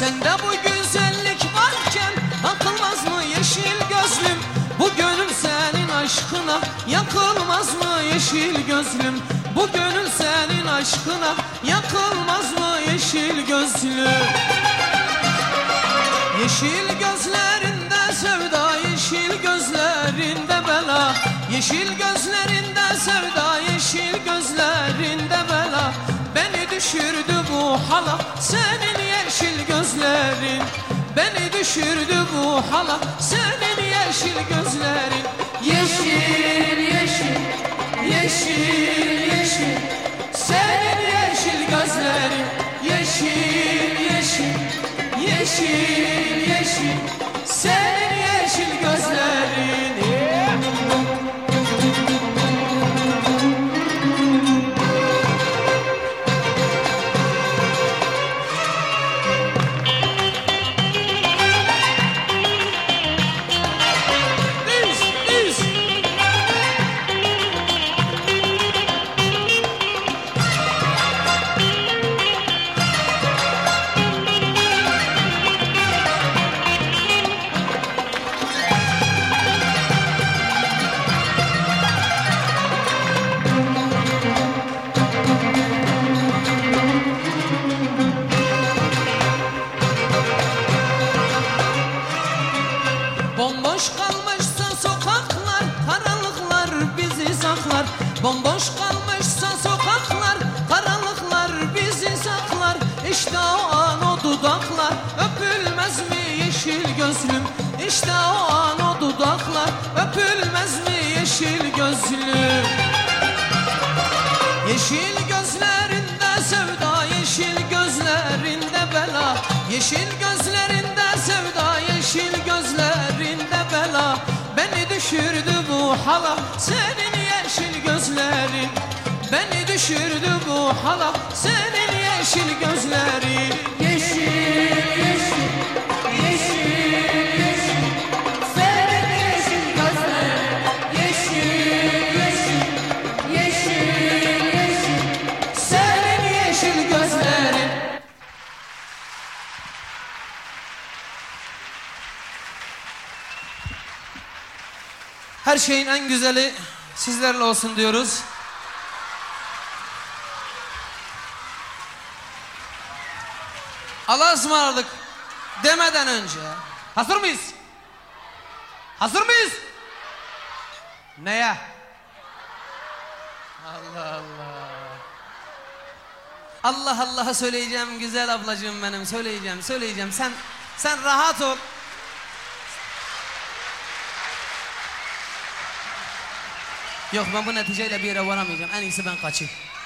Sende bu güzellik varken bakılmaz mı yeşil gözlüm? Bu gönül senin aşkına yakılmaz mı yeşil gözlüm? Bu gönül senin aşkına yakılmaz mı yeşil gözlüm? Yeşil gözlerinde sevda, yeşil gözlerinde bela. Yeşil gözlerinde sevda, yeşil gözlerinde bela. Beni düşürdü bu hala senin yeşil gözlerin. Beni düşürdü bu hala senin yeşil gözlerin. Yeşil, yeşil, yeşil, yeşil, senin yeşil gözlerin. Yeşil, yeşil, yeşil, yeşil, senin yeşil gözlerin. Bomboş kalmışsa sokaklar, karanlıklar bizi saklar. Bomboş kalmışsa sokaklar, karanlıklar bizi saklar. İşte o an o dudaklar öpülmez mi yeşil gözlüm? İşte o an o dudaklar öpülmez mi yeşil gözlüm? Yeşil gözlerinde sevda, yeşil gözlerinde bela. Yeşil gözlerinde sevda, yeşil gözlerinde bela. Beni düşürdü bu hala senin yeşil gözlerin. Beni düşürdü bu hala senin yeşil gözlerin. Yeşil, yeşil, yeşil, yeşil, senin yeşil gözlerin. Yeşil, yeşil, yeşil, yeşil, senin yeşil gözlerin. Her şeyin en güzeli sizlerle olsun diyoruz. Allah'a ısmarladık demeden önce hazır mıyız? Hazır mıyız? Neye? Allah Allah. Allah Allah'a söyleyeceğim güzel ablacığım benim, söyleyeceğim. Sen rahat ol. Yok, ben bu neticeyle bir yere varamayacağım. En iyisi ben kaçayım.